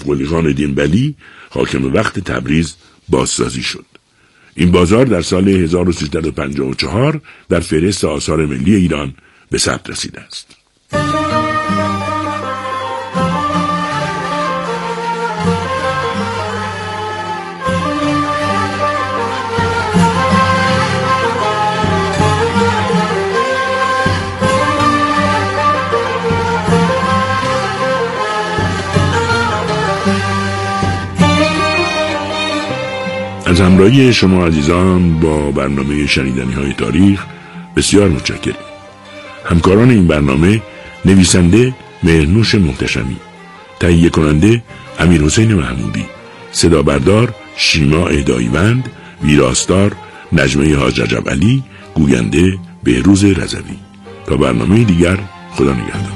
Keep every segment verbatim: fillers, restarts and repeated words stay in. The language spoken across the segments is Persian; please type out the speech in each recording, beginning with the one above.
قلی خان دینبلی حاکم وقت تبریز بازسازی شد. این بازار در سال هزار و سیصد و پنجاه و چهار در فهرست آثار ملی ایران به ثبت رسیده است. از همراهی شما عزیزان با برنامه شنیدنی های تاریخ بسیار متشکرم. همکاران این برنامه: نویسنده مهرنوش محتشمی، تهیه کننده امیر حسین محمودی، صدا بردار شیما اهداییوند، ویراستار نجمه حاج رجب علی، گوینده بهروز رضوی. تا برنامه دیگر، خدا نگهدار.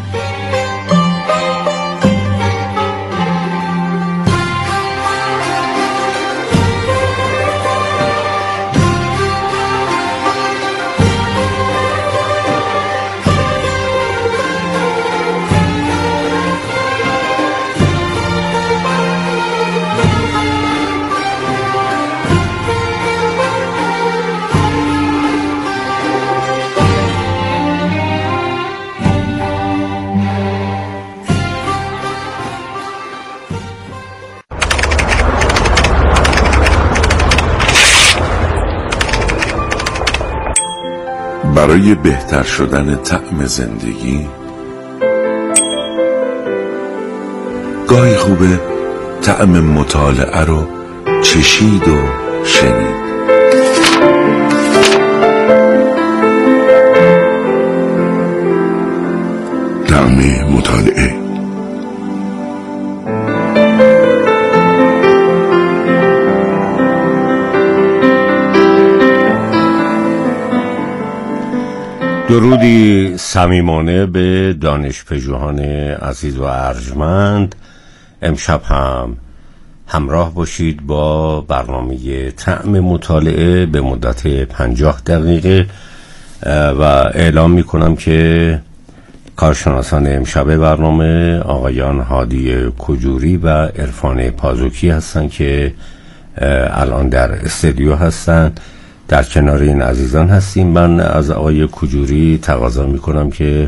برای بهتر شدن طعم زندگی گاهی خوبه طعم مطالعه رو چشید و شنید. طعم مطالعه. درودی صمیمانه به دانشپژوهان عزیز و ارجمند. امشب هم همراه باشید با برنامه طعم مطالعه به مدت پنجاه دقیقه و اعلام می کنم که کارشناسان امشب برنامه آقایان هادی کجوری و عرفان پازوکی هستند که الان در استودیو هستند. در کنار این عزیزان هستیم. من از آقای کجوری تقاضا میکنم که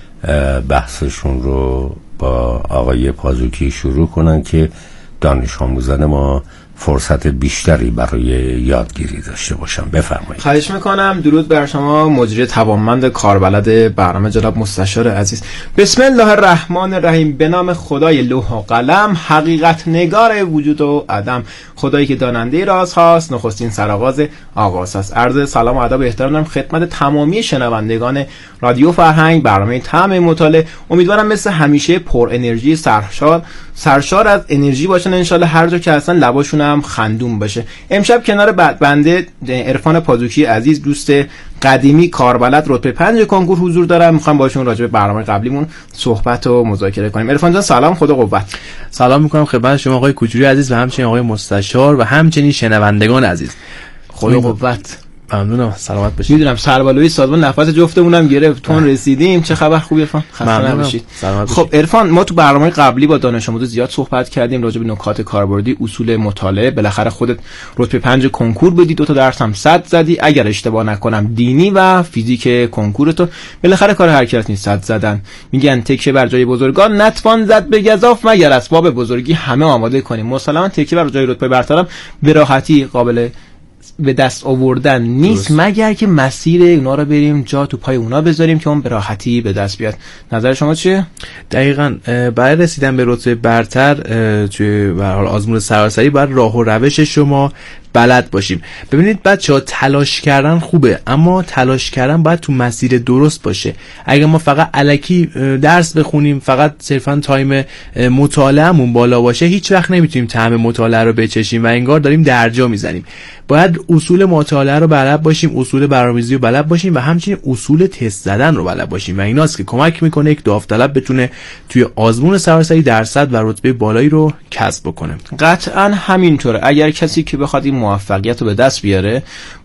بحثشون رو با آقای پازوکی شروع کنن که دانش آموزان ما فرصت بیشتری برای یادگیری داشته باشم. بفرمایید. خواهش میکنم. درود بر شما مجری توانمند کاربلد برنامه جناب مستشار عزیز. بسم الله الرحمن الرحیم. به نام خدای لوح و قلم، حقیقت نگار وجود و عدم، خدایی که داننده راز هاست، نخستین سرآغاز آغاز هست. عرض سلام و ادب و احترام دارم خدمت تمامی شنوندگان رادیو فرهنگ، برنامه طعم مطالعه. امیدوارم مثل همیشه پر انرژی، سرشار سرشار از انرژی باشن ان شاء الله. هر جا که هستن لباشون هم خندون باشه. امشب کنار بنده عرفان پازوکی عزیز، دوست قدیمی کاربلد رتبه پنج کنکور حضور دارم. میخوام باشون راجع به برنامه قبلیمون صحبت و مذاکره کنیم. عرفان جان سلام، خدا قوت. سلام میکنم خدمت شما آقای کجوری عزیز و همچنین آقای مستشار و همچنین شنوندگان عزیز. خدا قوت. ممنونم، سلامت باشید. میدونم سربالایی سازمان نفس جفتمونم گرفت، تون رسیدیم. چه خبر؟ خوبی عرفان؟ خسته نباشید. خب عرفان، ما تو برنامه قبلی با دانش آموز زیاد صحبت کردیم راجع به نکات کاربردی، اصول مطالعه. بالاخره خودت رتبه پنج کنکور بدی، دو تا درس هم صد زدی، اگر اشتباه نکنم دینی و فیزیک کنکورتو. بالاخره کار هر کس نیست صد زدن. میگن تکه بر جای بزرگان نتوان زد به گزاف، مگر اسباب بزرگی همه آماده کنیم. مسلما تکه بر جای رتبه برترم به راحتی قابل به دست آوردن نیست، درست. مگر که مسیر اونا رو بریم جا تو پای اونا بذاریم که اون به راحتی به دست بیاد. نظر شما چیه؟ دقیقاً برای رسیدن به رتبه برتر توی به هر حال آزمون سراسری باید راه و روش شما بلد باشیم. ببینید بچه‌ها، تلاش کردن خوبه، اما تلاش کردن باید تو مسیر درست باشه. اگه ما فقط الکی درس بخونیم، فقط صرفا تایم مطالعه‌مون بالا باشه، هیچ وقت نمیتونیم طعم مطالعه رو بچشیم و انگار داریم درجا میزنیم. باید اصول مطالعه رو بلد باشیم، اصول برنامه‌ریزی رو بلد باشیم و همچنین اصول تست زدن رو بلد باشیم و ایناست که کمک میکنه یک داوطلب بتونه توی آزمون سراسری درصد و رتبه بالایی رو کسب بکنه. قطعاً همینطوره. اگر کسی که بخواد این موفقیت رو به دست بیاره،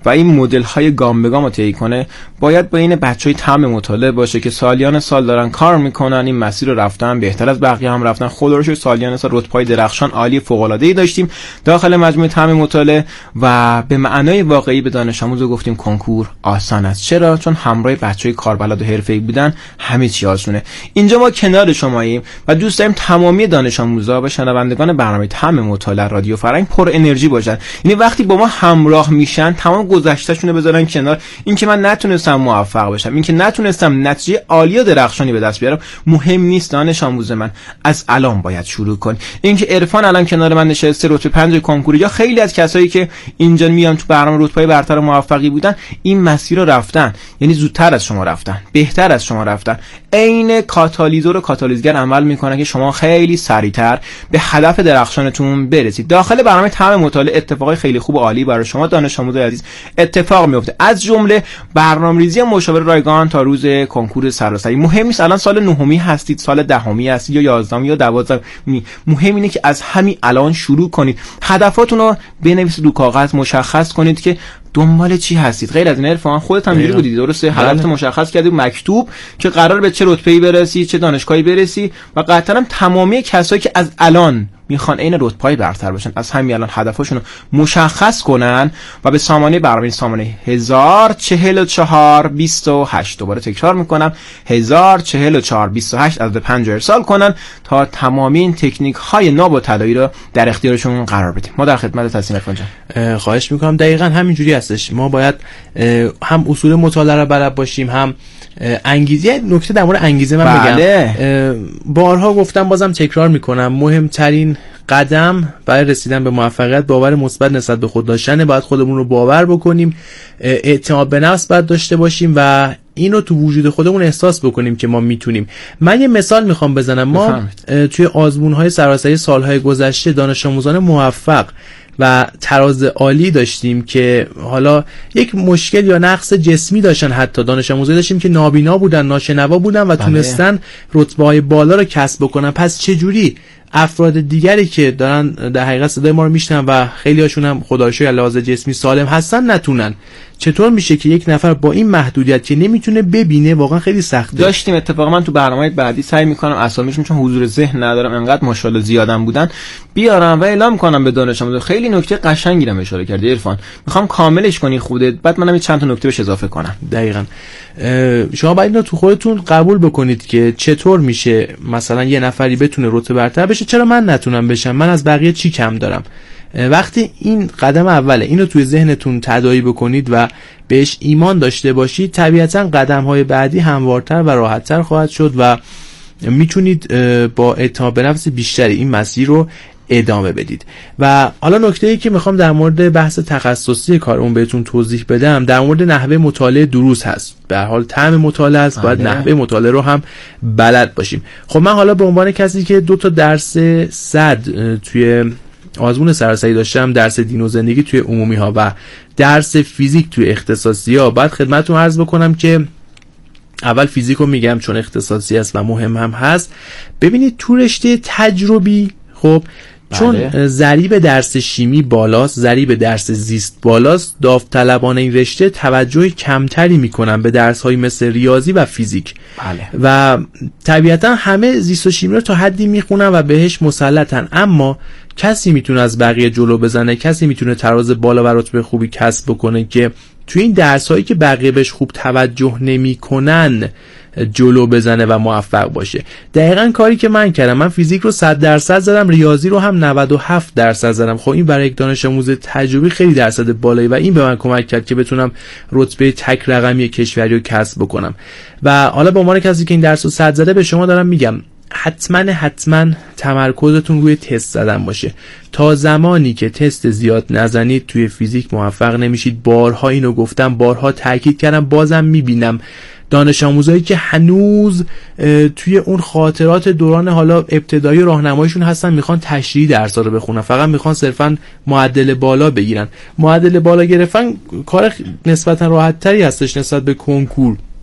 و این مدل های گام به گام رو طی کنه، باید بین بچهای طعم مطالعه باشه که سالیان سال دارن کار میکنن، این مسیر رو رفتن، بهتر از بقیه هم رفتن. خدا رو شکر سالیان سال رتبه‌های درخشان عالی فوق العاده‌ای داشتیم داخل مجموعه طعم مطالعه و به معنای واقعی به دانش آموز گفتیم کنکور آسان است. چرا؟ چون همراه بچهای کاربلد و حرفه‌ای بودن همه چی آسونه. اینجا ما کنار شماییم و دوست داریم تمامی دانش آموزا و شنوندگان برنامه طعم مطالعه رادیو فرهنگ پر انرژی باشن. یعنی وقتی با ما همراه میشن تمام گذشتهشون رو بذارن کنار. اینکه من نتونستم موفق بشم، اینکه نتونستم نتیجه عالی و درخشانی به دست بیارم مهم نیست دانش آموز من، از الان باید شروع کن. اینکه عرفان الان کنار من نشسته رتبه پنج کنکور، یا خیلی از کسایی که اینجا میان تو برنامه رتبه برتر و موفقی بودن این مسیر رو رفتن، یعنی زودتر از شما رفتن، بهتر از شما رفتن، عین کاتالیزور و کاتالیزگر عمل میکنه که شما خیلی سریعتر به هدف درخشانتون برسید. داخل برنامه طعم مطالعه اتفاقای خیلی خوب و عالی برای شما دانش آموز عزیز اتفاق میفته، از جمله برنامه‌ریزی مشاور رایگان تا روز کنکور سراسری. مهم نیست الان سال نهمی هستید، سال دهمی هستید یا یازدهمی یا دوازدهمی، مهم اینه که از همین الان شروع کنید، هدفاتون رو بنویسید رو کاغذ، مشخص کنید که دنبال چی هستید. غیر از این عرفان خودت هم اینجوری بودی، درسته؟ هدفت مشخص کردی مکتوب که قرار به چه رتبه‌ای برسی، چه دانشگاهی برسی، و قطعاً تمامی کسایی که از الان میخوان این رتبه‌ای برتر باشن از همین الان هدفشون رو مشخص کنن و به سامانه برنامه سامانه هزار چهل و چهار بیست و هشت، دوباره تکرار میکنم هزار چهل و چهار بیست و هشت عدد پنج ارسال کنن تا تمامی این تکنیک های ناب و طلایی رو در اختیارشون قرار بدیم. ما در خدمت هستیم عرفان جان. خواهش میکنم. دقیقاً همینجوری هستش. ما باید هم اصول مطالعه رو بلد باشیم، هم انگیزه. نکته در مورد انگیزه من بله. بگم، بارها گفتم بازم تکرار میکنم، مهمترین قدم برای رسیدن به موفقیت باور مثبت نسبت به خود داشتن. باید خودمون رو باور بکنیم، اعتماد به نفس باید داشته باشیم و اینو تو وجود خودمون احساس بکنیم که ما میتونیم. من یه مثال میخوام بزنم. ما توی آزمون‌های سراسری سالهای گذشته دانش آموزان موفق و تراز عالی داشتیم که حالا یک مشکل یا نقص جسمی داشتن، حتی دانش آموزایی داشتیم که نابینا بودن، ناشنوا بودن و بله. تونستن رتبه‌های بالا رو کسب بکنن. پس چجوری افراد دیگری که دارن در حقیقت صدای ما رو میشنن و خیلی هاشون هم خدا رو شکر لحاظ جسمی سالم هستن نتونن؟ چطور میشه که یک نفر با این محدودیت که نمیتونه ببینه، واقعا خیلی سخته. داشتیم اتفاقا من تو برنامه بعدی سعی میکنم اسامیشون چون حضور ذهن ندارم انقدر ماشاءالله زیادن بودن بیارم و اعلام کنم به دانش آموزا. خیلی نکته قشنگی رو اشاره کردی عرفان، میخوام کاملش کنی خودت، بعد منم چند تا نکته بهش اضافه کنم. دقیقاً شما باید اینو تو خودتون قبول بکنید که چطور میشه مثلا یه نفری بتونه رتبه برتر بشه، چرا من نتونم بشم، من از بقیه چی کم دارم. وقتی این قدم اوله اینو توی ذهنتون تداعی بکنید و بهش ایمان داشته باشید، طبیعتاً قدم‌های بعدی هموارتر و راحت‌تر خواهد شد و میتونید با اعتماد به نفس بیشتری این مسیر رو ادامه بدید. و حالا نکته‌ای که میخوام در مورد بحث تخصصی کارمون بهتون توضیح بدم در مورد نحوه مطالعه دروس هست. به هر حال طعم مطالعه است، باید نحوه مطالعه رو هم بلد باشیم. خب من حالا به عنوان کسی که دو تا درس صد توی آزمون سراسری داشتم، درس دین و زندگی توی عمومی ها و درس فیزیک توی اختصاصی ها، باید خدمتتون عرض بکنم که اول فیزیک رو میگم چون اختصاصی است و مهم هم هست. ببینید تو رشته تجربی خب بله. چون ضریب درس شیمی بالاست، ضریب درس زیست بالاست، داوطلبان این رشته توجه کمتری میکنن به درس‌های مثل ریاضی و فیزیک بله. و طبیعتا همه زیست و شیمی رو تا حدی میخونن و بهش مسلطن، اما کسی میتونه از بقیه جلو بزنه، کسی میتونه تراز بالا و رتبه خوبی کسب بکنه که توی این درس‌هایی که بقیه بهش خوب توجه نمیکنن جلو بزنه و موفق باشه. دقیقاً کاری که من کردم. من فیزیک رو صد درصد زدم، ریاضی رو هم نود و هفت درصد زدم. خب این برای یک دانش آموز تجربی خیلی درصد بالایی و این به من کمک کرد که بتونم رتبه تک رقمی کشوری رو کسب بکنم. و حالا به عنوان کسی که این درس رو صد زده به شما دارم میگم حتما حتما تمرکزتون روی تست زدن باشه. تا زمانی که تست زیاد نزنید توی فیزیک موفق نمیشید. بارها اینو گفتم، بارها تاکید کردم، بازم میبینم دانش آموزایی که هنوز توی اون خاطرات دوران حالا ابتدایی راهنماییشون هستن، میخوان تشریحی درس‌ها رو بخونن، فقط میخوان صرفا معدل بالا بگیرن. معدل بالا گرفتن کار نسبتا راحت تری هستش نسبت به کنکور.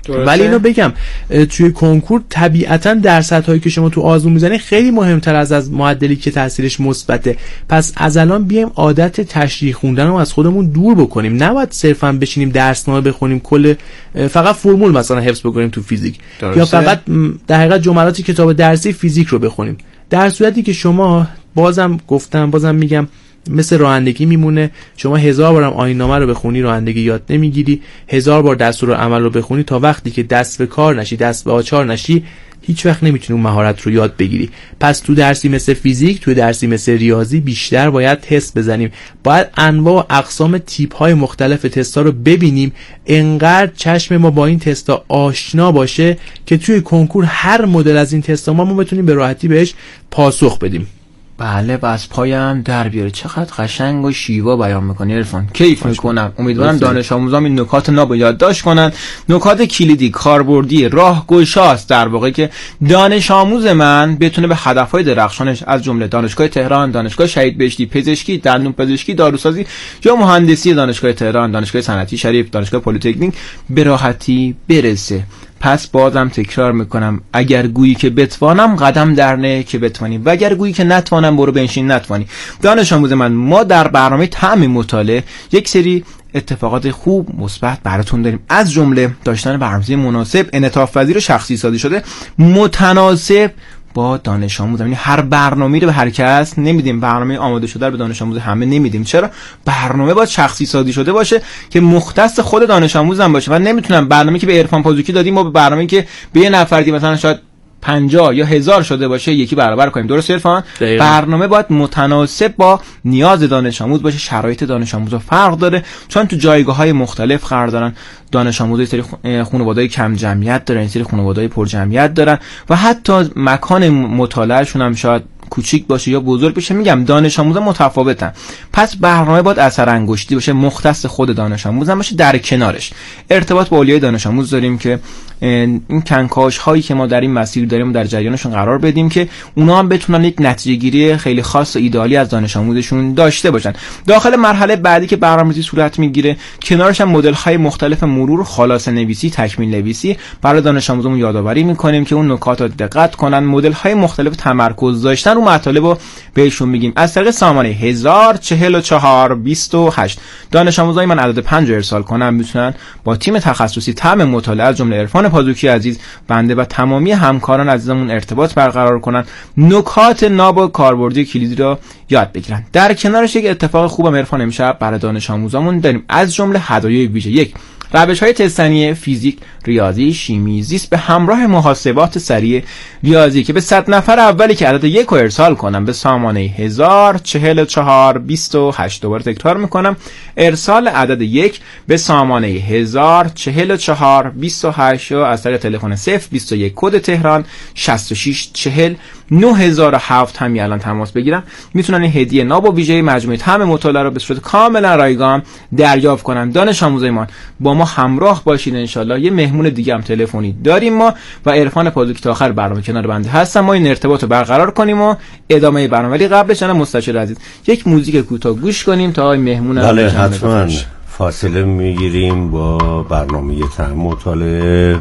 ولی اینو بگم توی کنکور طبیعتا درصدهایی که شما تو آزمون میزنید خیلی مهمتر از از معدلی که تاثیرش مثبته. پس از الان بیایم عادت تشریح خوندن رو از خودمون دور بکنیم. نباید صرفا بشینیم درسنامه بخونیم، کل فقط فرمول مثلا حفظ بکنیم تو فیزیک، درسته؟ یا فقط در حقیقت جملاتی کتاب درسی فیزیک رو بخونیم. در صورتی که شما بازم گفتم بازم میگم مثل رانندگی میمونه، شما هزار بارم آیین‌نامه رو بخونی رانندگی یاد نمیگیری، هزار بار دستورالعمل رو بخونی تا وقتی که دست به کار نشی، دست به آچار نشی، هیچ وقت نمیتونی اون مهارت رو یاد بگیری. پس تو درسی مثل فیزیک، تو درسی مثل ریاضی بیشتر باید تست بزنیم، باید انواع و اقسام تیپ‌های مختلف تست‌ها رو ببینیم، انقدر چشم ما با این تست‌ها آشنا باشه که توی کنکور هر مدل از این تست‌ها ما بتونیم به راحتی بهش پاسخ بدیم. بله بس پایم در بیاره. چقدر قشنگ و شیوا بیان میکنی عرفان، کیف میکنم. امیدوارم دانش آموزان این نکات ناب یادداشت کنن. نکات کلیدی کاربردی راهگشاست در واقع که دانش آموز من بتونه به هدفهای درخشانش از جمله دانشگاه تهران، دانشگاه شهید بهشتی، پزشکی، دندون پزشکی، داروسازی یا مهندسی دانشگاه تهران، دانشگاه صنعتی شریف، دانشگاه پلی‌تکنیک به راحتی برسه. پس بازم تکرار میکنم، اگر گویی که بتوانم قدم در نه که بتوانی، و اگر گویی که نتوانم برو بنشین نتوانی. دانش آموز من، ما در برنامه طعم مطالعه یک سری اتفاقات خوب مثبت براتون داریم، از جمله داشتن برنامه‌ریزی مناسب، انعطاف پذیر و شخصی سازی شده متناسب با دانش آموز. یعنی هر برنامه‌ای رو به هر کس نمیدیم، برنامه آماده شده رو به دانش آموز همه نمیدیم. چرا؟ برنامه باید شخصی سازی شده باشه که مختص خود دانش آموز هم باشه. و نمیتونم برنامه‌ای که به عرفان پازوکی دادیم ما به برنامه‌ای که به یه نفر دیگه مثلا شاید پنجاه یا هزار شده باشه یکی برابر کنیم. درست عرفان؟ برنامه باید متناسب با نیاز دانش آموز باشه. شرایط دانش آموز فرق داره، چون تو جایگاه‌های مختلف قرار دارن. دانش آموزای سری خانواده‌های کم جمعیت دارن، این سری خانواده‌های پر جمعیت دارن و حتی مکان مطالعهشون هم شاید کوچیک باشه یا بزرگ بشه. میگم دانش آموزا متفاوتن، پس برنامه باید اثر انگشتی باشه، مختص خود دانش آموز هم باشه. در کنارش ارتباط با اولیای دانش آموز داریم که این کنکاش هایی که ما در این مسیر داریم در جریانشون قرار بدیم که اونا هم بتونن یک نتیجه گیری خیلی خاص و ایدئالی از دانش آموزشون داشته باشن. داخل مرحله بعدی که برنامه‌ریزی صورت میگیره، کنارش هم مدل های مختلف مرور، خلاصه نویسی، تکمیل نویسی برای دانش آموزمون یادآوری میکنیم که اون نکات رو دقت کنن. مدل های مختلف تمرکز داشتن رو مطالب رو بهشون میگیم. از طریق سامانه هزار چهل و چهار بیست و هشت دانش آموزای من عدد پنج ارسال کنن میتونن با تیم تخصصی طعم مطالعه از جمله عرفان پازوکی عزیز، بنده و تمامی همکاران عزیزمون ارتباط برقرار کنن، نکات ناب و کاربردی کلیدی رو یاد بگیرن. در کنارش یک اتفاق خوبم عرفان امشب برای دانش آموزامون داریم، از جمله هدایای ویژه. یک، روش‌های تستنی فیزیک، ریاضی، شیمی، زیست به همراه محاسبات سریع ریاضی که به صد نفر اولی که عدد یک رو ارسال کنم به سامانه هزار چهل و چهار بیست و هشت، دوباره تکرار میکنم، ارسال عدد یک به سامانه هزار چهل و چهار بیست و هشت یا از طریق تلفن صفر بیست و یک کد تهران شصت و شش چهل نه هزار و هفت همین الان تماس بگیرم، میتونن این هدیه ناب و ویژه مجموعه طعم مطالعه رو به صورت کاملا رایگان دریافت کنن. دانش آموزای ما با ما همراه باشید انشالله. یه مهمون دیگه هم تلفنی داریم ما و عرفان پازوکی تا آخر برنامه کنار بنده هستم. ما این ارتباط رو برقرار کنیم و ادامه برنامه، ولی قبلش جناب مستشار عزیز یک موزیک کوتاه گوش کنیم تا این مهمون هم بله حتما فاصله میگیریم با برنامه طعم مطالعه.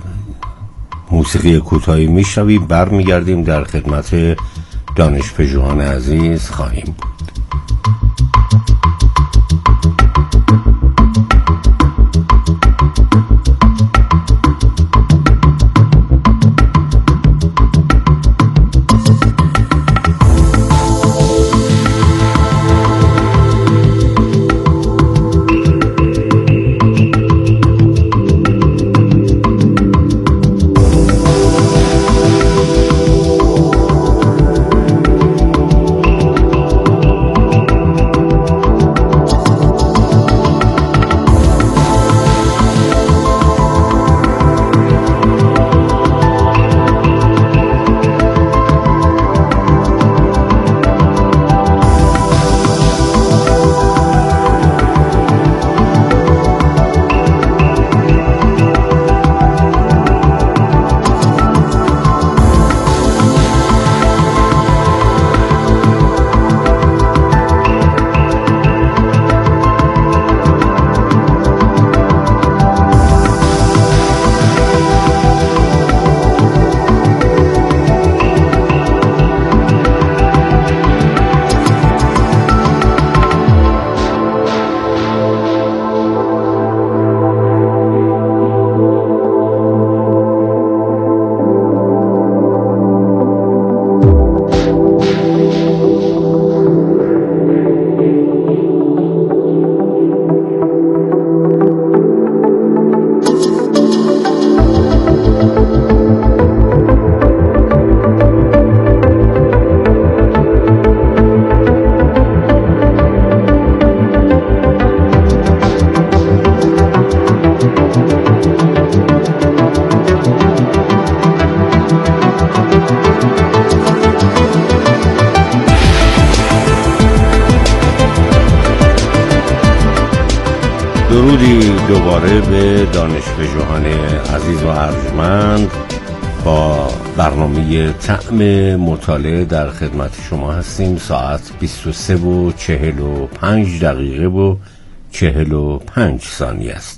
موسیقی کوتاهی میشنویم، برمیگردیم در خدمت دانشپژوهان عزیز خواهیم بود. درودی دوباره به دانشپژوهان عزیز و ارجمند. با برنامه طعم مطالعه در خدمت شما هستیم. ساعت بیست و سه و چهل و پنج دقیقه و چهل و پنج ثانیه است.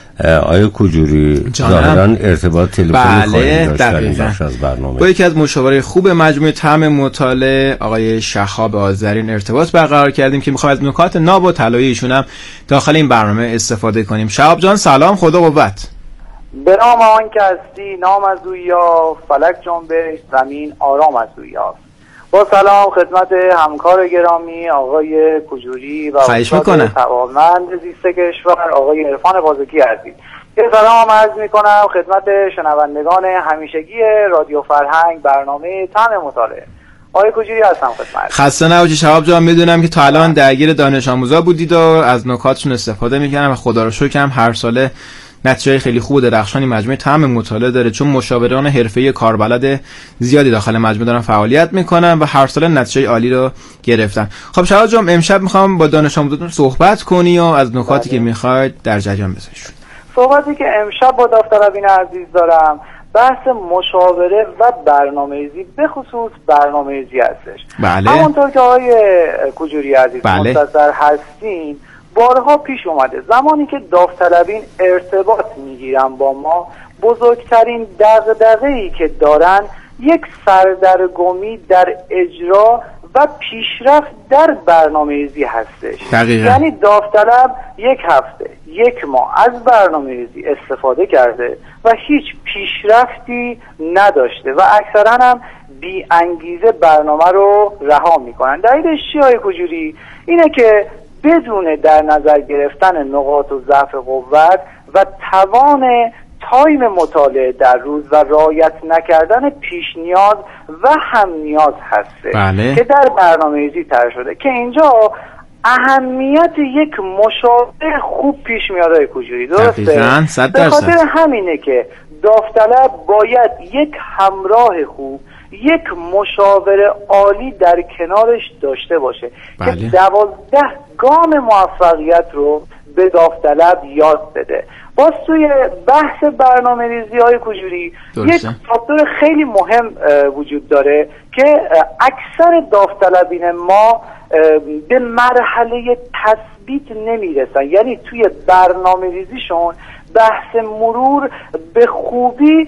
آیا کجوری ظاهراً ارتباط تلفنی خواهیم داشت در این بخش از برنامه؟ با یکی از مشاوره خوب مجموعه طعم مطالعه آقای شهاب آذرین ارتباط برقرار کردیم که می‌خوایم از نکات ناب و طلایی ایشون هم داخل این برنامه استفاده کنیم. شهاب جان سلام، خدا قوت. به نام آن که هستی نام از او یا فلک جنبش زمین آرام از او یا. با سلام خدمت همکار گرامی آقای کجوری و استاد توانمند زیست کشور آقای عرفان بازوکی عزیز. یه سلام عرض میکنم خدمت شنوندگان همیشگی رادیو فرهنگ برنامه طعم مطالعه. آقای کجوری هستم خدمت. خسته نباشید شهاب جان، میدونم که تا الان درگیر دانش آموزا بودید و از نکاتشون استفاده میکنم و خدا رو شکر هم هر ساله نتیجه خیلی خوب و درخشانی مجموعه طعم مطالعه داره، چون مشاوران حرفه‌ای کاربلد زیادی داخل مجموعه دارن فعالیت میکنن و هر سال نتیجه عالی رو گرفتن. خب شهاب جان امشب میخوام با دانش آموزاتون صحبت کنی و از نکاتی بله. که میخواید در جریان بذارید. صحبتی که امشب با داوطلبین عزیز دارم بحث مشاوره و برنامه‌ریزی، به خصوص برنامه‌ریزی هستش. بله. همونطور که آقای کجوری عزیز بله. منتظر هستین بارها پیش اومده زمانی که داوطلبین ارتباط میگیرن با ما، بزرگترین دغدغه‌ای که دارن یک سردرگمی در اجرا و پیشرفت در برنامه‌ریزی هستش. دقیقا. یعنی داوطلب یک هفته یک ماه از برنامه‌ریزی استفاده کرده و هیچ پیشرفتی نداشته و اکثرا هم بی انگیزه برنامه رو رها میکنن. دلیلش چیه آقای کجوری؟ اینه که بدون در نظر گرفتن نقاط و ضعف قوت و توان تایم مطالعه در روز و رعایت نکردن پیش نیاز و هم نیاز هسته بله. که در برنامه‌ریزی طرح شده که اینجا اهمیت یک مشاور خوب پیش میاد آقای کجوری. درسته؟ به خاطر همینه که داوطلب باید یک همراه خوب، یک مشاور عالی در کنارش داشته باشه بله. که دوازده گام موفقیت رو به داوطلب یاد بده. باز توی بحث برنامه ریزی های کجوری یک فاکتور خیلی مهم وجود داره که اکثر داوطلبین ما به مرحله تثبیت نمیرسن، یعنی توی برنامه ریزیشون بحث مرور به خوبی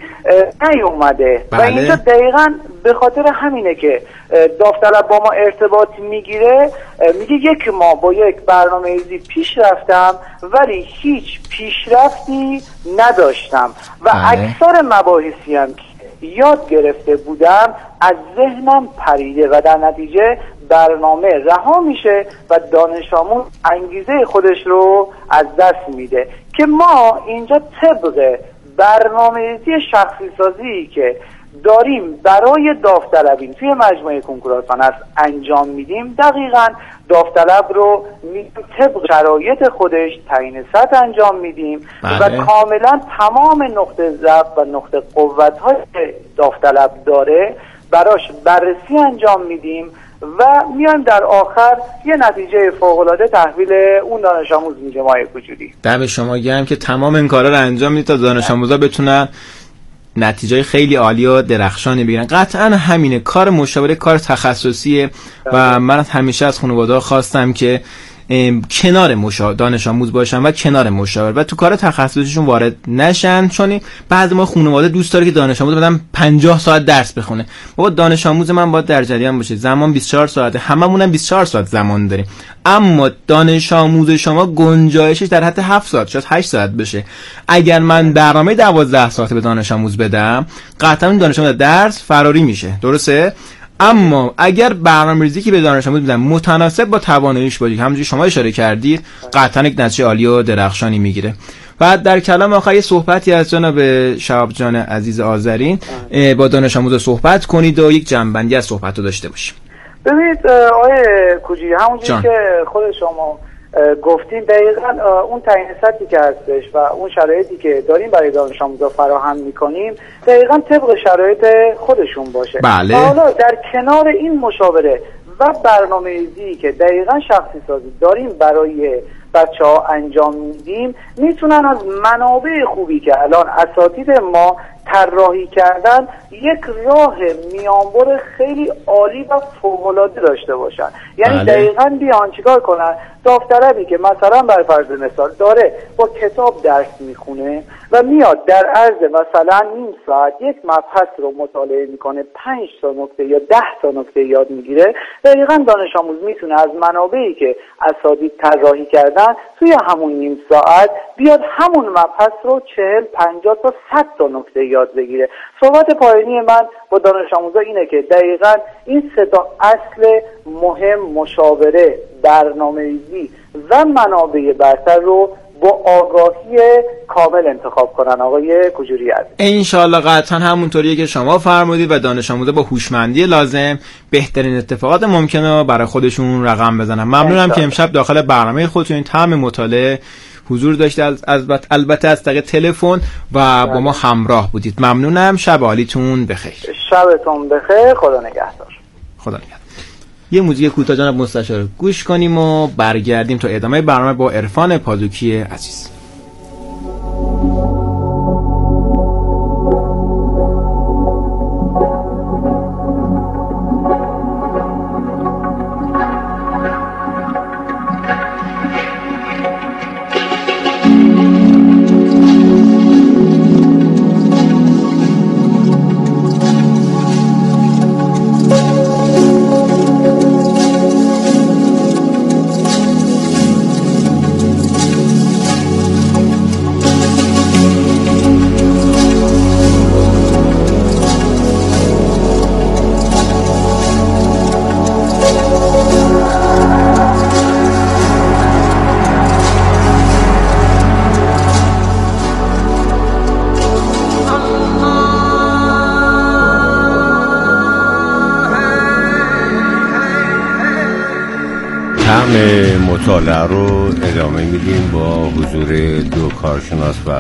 نیومده بله. و اینجا دقیقاً به خاطر همینه که داوطلب با ما ارتباط میگیره، میگه یک ماه با یک برنامه‌ریزی پیش رفتم ولی هیچ پیشرفتی نداشتم و بله. اکثر مباحثی هم که یاد گرفته بودم از ذهنم پریده و در نتیجه برنامه رها میشه و دانش آموز انگیزه خودش رو از دست میده که ما اینجا طبق برنامه‌ریزی شخصی سازی که داریم برای داوطلبین توی مجموعه کنکور صنعت انجام میدیم، دقیقاً داوطلب رو طبق شرایط خودش تعیین سطح انجام میدیم بله. و کاملا تمام نقطه ضعف و نقطه قوت‌های داوطلب داره براش بررسی انجام میدیم و میایم در آخر یه نتیجه فوق‌العاده تحویل اون دانش آموز میدیم. آقای کجوری دم شما گرم که تمام این کارا رو انجام میدید تا دانش آموزا بتونن نتیجه خیلی عالی و درخشانی بگیرن. قطعا همینه، کار مشاوره کار تخصصیه و من همیشه از خانواده‌ها خواستم که کنار مشاور دانش آموز باشن و کنار مشاور و تو کار تخصصیشون وارد نشن، چون بعضی ما خانواده دوست داره که دانش آموز بدن پنجاه ساعت درس بخونه. بابا دانش آموز من باید در جریان باشه، زمان بیست و چهار ساعته، هممون هم بیست و چهار ساعت زمان داریم، اما دانش آموز شما گنجایشش در حد هفت ساعت شاید هشت ساعت بشه. اگر من برنامه دوازده ساعته به دانش آموز بدم قطعا اون دانش آموز درس فراری میشه. درسته؟ اما اگر برنامه‌ریزی که به دانش آموز میدن متناسب با تواناییش باشه، همونجوری شما اشاره کردید، قطعا یک نتیجه عالی و درخشانی میگیره. و در کلام آخر یه صحبتی از جناب شهاب جان عزیز آذرین با دانش آموز صحبت کنید و یک جنبندی از صحبت رو داشته باشیم. ببینید آقای کوجی، همونجوری که خود شما گفتین دقیقاً اون تعیین سطحی که هستش و اون شرایطی که داریم برای دانش آموزا فراهم میکنیم دقیقاً طبق شرایط خودشون باشه. بله. حالا در کنار این مشاوره و برنامه‌ریزی که دقیقاً شخصی سازی داریم برای بچه ها انجام میدیم میتونن از منابع خوبی که الان اساتید ما طراحی کردن یک راه میانبر خیلی عالی و فوق‌العاده داشته باشن. یعنی بله. دقیقاً بیان چیکار کنن؟ داوطلبی که مثلا بر فرض مثال داره با کتاب درس میخونه و میاد در عرض مثلا نیم ساعت یک مبحث رو مطالعه میکنه، پنج تا نکته یا ده تا نکته یاد میگیره، دقیقاً دانش آموز میتونه از منابعی که اساتید طراحی کردن توی همون نیم ساعت بیاد همون مبحث رو چهل پنجاه تا صد تا نکته یاد بگیره. صحبت پایانی من با دانش آموزا اینه که دقیقاً این سه تا اصل مهم، مشاوره، برنامه‌ریزی و منابع برتر رو با آگاهی کامل انتخاب کنن. آقای کجوری عزیز انشالله قطعا همونطوریه که شما فرمودید و دانش آموزا با هوشمندی لازم بهترین اتفاقات ممکنه برای خودشون رقم بزنن. ممنونم که امشب داخل برنامه خودتون این طعم مطالعه حضور داشته، از البته از طریق تلفن و با ما همراه بودید. ممنونم. شب عالیتون بخیر. شبتون بخیر. خدا نگهدار. خدا نگهدار. یه موزیک کوتاه جناب مستشار گوش کنیم و برگردیم تا ادامه برنامه با عرفان پازوکی عزیز. مطالعه رو ادامه میدیم با حضور دو کارشناس و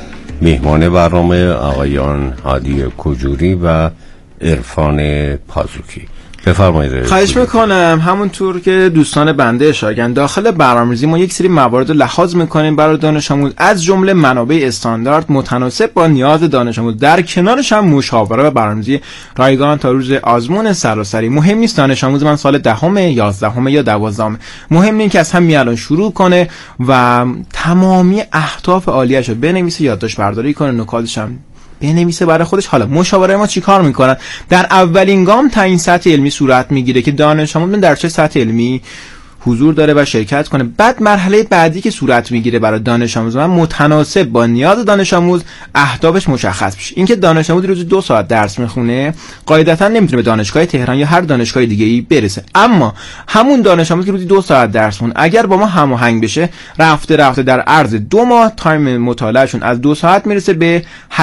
مهمان برنامه آقایان هادی کجوری و عرفان پازوکی. بفرمایید. خواهش میکنم. همونطور که دوستان بنده اشاره کردن داخل برنامه‌ریزی ما یک سری موارد رو لحاظ میکنیم برای دانش آموز، از جمله منابع استاندارد متناسب با نیاز دانش آموز، در کنارش هم مشاوره و برنامه‌ریزی رایگان تا روز آزمون سراسری. مهم نیست دانش آموز من سال دهم، یازدهم یا دوازدهم، مهم اینه که از همین الان شروع کنه و تمامی اهداف عالیه‌اش رو بنویسه، یادداشت برداری کنه، نکاتش هم بنویسه برای خودش. حالا مشاوره ما چی کار میکنن؟ در اولین گام تعیین سطح علمی صورت میگیره که دانش آموز در چه سطح علمی حضور داره و شرکت کنه. بعد مرحله بعدی که صورت میگیره برای دانش آموز من متناسب با نیاز دانش آموز اهدافش مشخص بشه. اینکه دانش آموز روزی دو ساعت درس میخونه قاعدتا نمیتونه به دانشگاه تهران یا هر دانشگاه دیگه ای برسه، اما همون دانش آموز که روزی دو ساعت درس خونه اگر با ما هماهنگ بشه رفته رفته در عرض دو ماه تایم مطالعهشون از دو ساعت میرسه به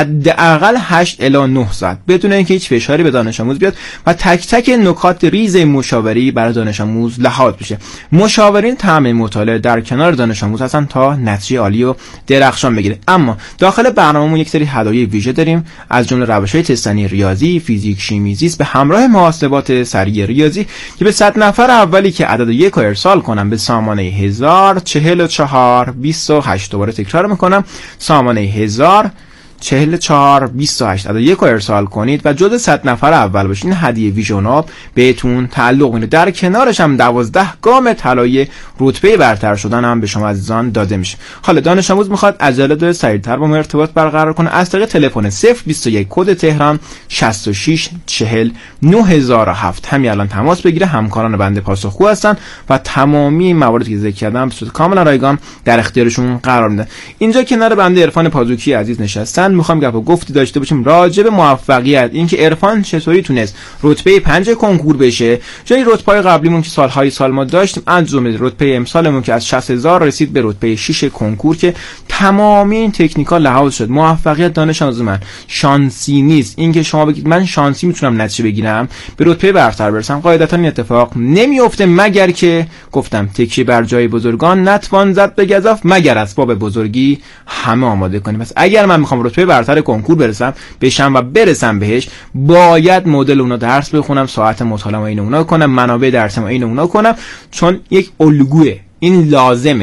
حداقل هشت الی نه ساعت بدون اینکه هیچ فشاری به دانش آموز بیاد و تک تک نکات ریز مشاوری برای دانش آموز لحاظ بشه. مشاورین طعم مطالعه در کنار دانش آموز هستن تا نتیجه عالی و درخشان بگیره. اما داخل برنامه‌مون یک سری هدایای ویژه داریم، از جمله روش‌های تستنی ریاضی، فیزیک، شیمی، زیست به همراه محاسبات سریع ریاضی که به صد نفر اولی که عدد یک رو ارسال کنم به سامانه هزار چهل و چهار بیست و هشت، دوباره تکرار میکنم، سامانه هزار چهل و چهار بیست و هشت عدد یک رو ارسال کنید و جز صد نفر اول باشین، هدیه ویژن بهتون تعلق میده. در کنارش هم دوازده گام طلایی رتبه برتر شدن هم به شما عزیزان داده میشه. حالا دانش آموز میخواد عجله داره سریعتر با ما ارتباط برقرار کنه، از طریق تلفن صفر بیست و یک کد تهران شصت و شش چهل نه هزار و هفت همین الان تماس بگیره. همکاران بنده پاسخگو هستن و تمامی مواردی که ذکر کردم به صورت کاملا رایگان در اختیارشون قرار میدن. اینجا کنار بنده عرفان پازوکی عزیز نشستن. میخوام گپ و گفتی داشته باشیم راجع به موفقیت، اینکه عرفان چطوری تونست رتبه پنج کنکور بشه، جای رتبه‌های قبلیمون که سالهای سال ما داشتیم، از جمله رتبه امسالمون که از شصت هزار رسید به رتبه شش کنکور که تمامی این تکنیکا لحاظ شد. موفقیت دانش آموز من شانسی نیست، اینکه شما بگید من شانسی میتونم نتیجه بگیرم به رتبه برتر برسم، قاعدتا این اتفاق نمیفته مگر که گفتم تکیه بر جای بزرگان نتوان زد به گزاف مگر اسباب بزرگی همه آماده کنیم. پس اگر من میخوام رتبه برتر کنکور برسم بشم و برسم بهش، باید مدل اونا درس بخونم، ساعت مطالعه این اونا کنم، منابع درسم این اونا کنم، چون یک الگوه، این لازمه.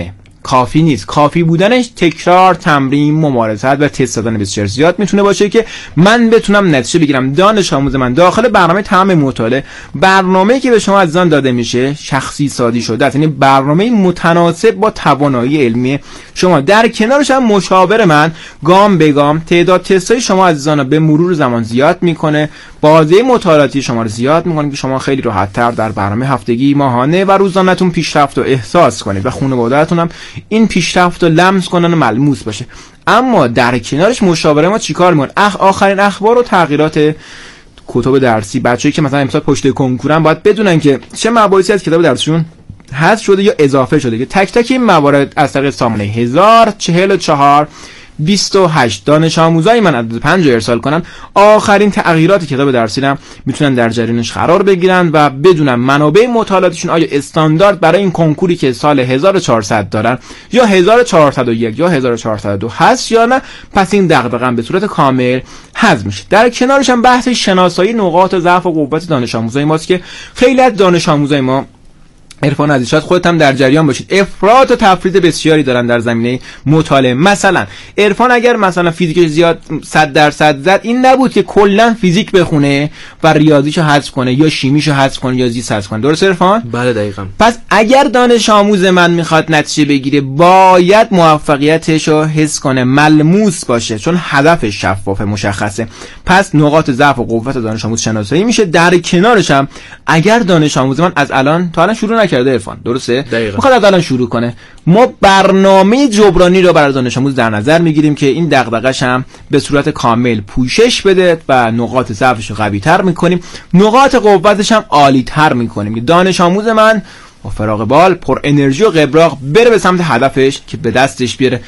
کافی نیست. کافی بودنش تکرار، تمرین، ممارست و تست دادن بسیار زیاد میتونه باشه که من بتونم نتیجه بگیرم. دانش آموز من داخل برنامه تمام مطالعه، برنامه‌ای که به شما عزیزان داده میشه شخصی سازی شده است، یعنی برنامه متناسب با توانایی علمی شما. در کنارش هم مشاور من گام به گام تعداد تست‌های شما عزیزان رو به مرور زمان زیاد میکنه، بازه مطالعاتی شما رو زیاد میکنه که شما خیلی راحت‌تر در برنامه هفتگی، ماهانه و روزانه‌تون پیشرفت و احساس کنید و خانواده‌تون هم این پیشرفت رو لمس کنن و ملموس باشه. اما در کنارش مشاوره ما چیکار میکنه؟ اخ آخرین اخبار و تغییرات کتب درسی. بچه‌ای که مثلا امسال پشت کنکورن باید بدونن که چه مباحثی از کتاب درسشون حذف شده یا اضافه شده، که تک تک این موارد از طریق سامانه هزار چهل و چهار بیست و هشت دانش آموزای من عدد پنج رو ارسال کنن، آخرین تغییرات کتاب درسی هم میتونن در جریانش قرار بگیرن و بدونن منابع مطالعاتشون آیا استاندارد برای این کنکوری که سال هزار و چهارصد دارن یا هزار و چهارصد و یک یا هزار و چهارصد و دو هست یا نه. پس این دغدغه به صورت کامل حذف میشه. در کنارش هم بحث شناسایی نقاط ضعف و قوت دانش آموزای ماست که خیلی از دانش آموزای ما، عرفان عزیز شاید خودت هم در جریان باشید، افراط و تفرید بسیاری دارن در زمینه مطالعه. مثلا عرفان اگر مثلا فیزیک زیاد صد درصد زد، این نبود که کلا فیزیک بخونه و ریاضیشو حذف کنه یا شیمیشو حذف کنه یا زیست حذف کنه. درست عرفان؟ بله دقیقاً. پس اگر دانش آموز من میخواد نتیجه بگیره، باید موفقیتشو حس کنه، ملموس باشه، چون هدفش شفاف مشخصه. پس نقاط ضعف و قوت دانش آموز شناسایی میشه. در کنارش هم اگر دانش آموز من از الان تا الان شروع کرده عرفان، درسته؟ میخواد از الان شروع کنه، ما برنامه جبرانی رو برای دانش آموز در نظر میگیریم که این دغدغه‌ش هم به صورت کامل پوشش بده و نقاط ضعفش رو قوی‌تر میکنیم، نقاط قوتش هم عالی‌تر میکنیم که دانش آموز من با فراغ بال، پر انرژی و قبراق بره به سمت هدفش که به دستش بیاره.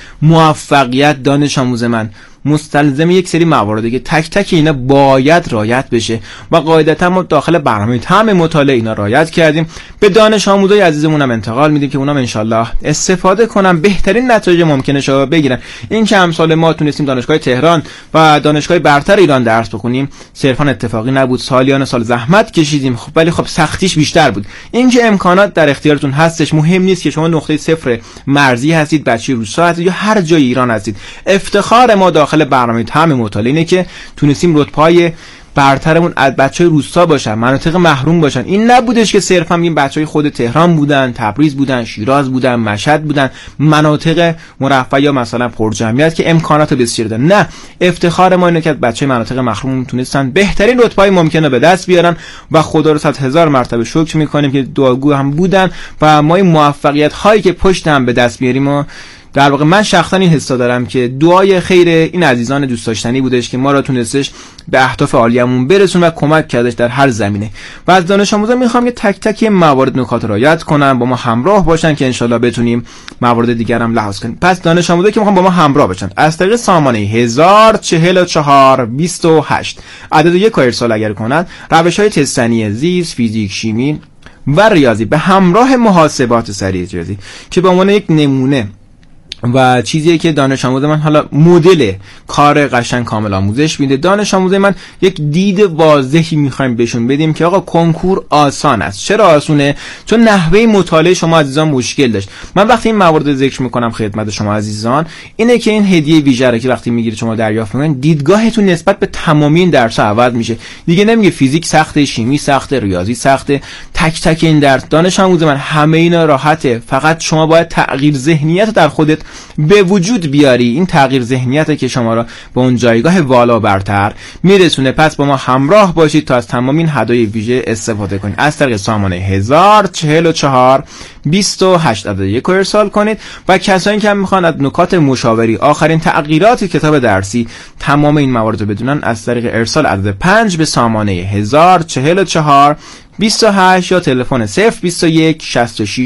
موفقیت دانش آموز من مستلزم یک سری موارده که تک تک اینا باید رعایت بشه و قاعدتا ما داخل برنامه تمام مطالعه اینا رعایت کردیم. به دانش آموزای عزیزمون هم انتقال میدیم که اونم انشالله استفاده کنن، بهترین نتایج ممکنه شو بگیرن. این که امسال ما تونستیم دانشگاه تهران و دانشگاه برتر ایران درس بخونیم صرفا اتفاقی نبود، سالیان سال زحمت کشیدیم، خب ولی خب سختیش بیشتر بود. این که امکانات در اختیارتون هستش، مهم نیست که شما نقطه صفر مرزی هستید، بچه روستا هستید یا هر جای ایران هستید. افتخار ما داخل برنامه تمام مطالعه اینه که تونستیم رتبه‌های برترمون از بچهای روستا باشن، مناطق محروم باشن. این نبودش که صرفا این بچهای خود تهران بودن، تبریز بودن، شیراز بودن، مشهد بودن، مناطق مرفه یا مثلا پرجمعیت که امکانات بسیار دارن. نه، افتخار ما اینه که بچهای مناطق محروم تونستن بهترین رتبه‌های ممکنه به دست بیارن و خدا رو صد هزار مرتبه شکر می‌کنیم که دعاگو هم بودن و ما این موفقیت هایی که پشت هم به دست بیاریم و در واقع من شخصا این حسا دارم که دعای خیر این عزیزان دوست داشتنی بودش که ما را تونستش به اهداف عالیمون برسون و کمک کردش در هر زمینه. و از دانش آموزان میخوام که تک تک موارد نکات رعایت کنن، با ما همراه باشن که انشالله بتونیم موارد دیگر هم لحاظ کنیم. پس دانش آموزایی که میخوام با ما همراه باشن از طریق سامانه هزار چهل و چهار بیست و هشت عدد یک ارسال اگر کنند، روش‌های تستنی زیست، فیزیک، شیمی و ریاضی به همراه محاسبات سریع ریاضی که به عنوان یک نمونه و چیزیه که دانش آموز من حالا مدل کار قشنگ کامل آموزش میده. دانش آموز من یک دید واضحی میخوایم بهشون بدیم که آقا کنکور آسان است. چرا آسونه؟ چون نحوه مطالعه شما عزیزان مشکل داشت. من وقتی این موارد ذکر میکنم خدمت شما عزیزان اینه که این هدیه ویژه که وقتی میگیرید شما دریافت میکنید، دیدگاهتون نسبت به تمامی این درس‌ها عوض میشه. دیگه نمیگه فیزیک سخته، شیمی سخته، ریاضی سخته، تک تک این درس. دانش آموز من همه اینا راحته، فقط شما باید تغییر ذهنیت در خودت به وجود بیاری. این تغییر ذهنیت که شما را به اون جایگاه والا برتر میرسونه. پس با ما همراه باشید تا از تمام این هدایای ویژه استفاده کنید. از طریق سامانه هزار چهل و چهار بیست و هشت عدد یک رو ارسال کنید و کسایی که هم میخوان از نکات مشاوری، آخرین تغییرات کتاب درسی، تمام این موارد رو بدونن، از طریق ارسال عدد پنج به سامانه هزار چهل و چهار بیست و هشت یا تلفن صفر بیست و یک شصت و شش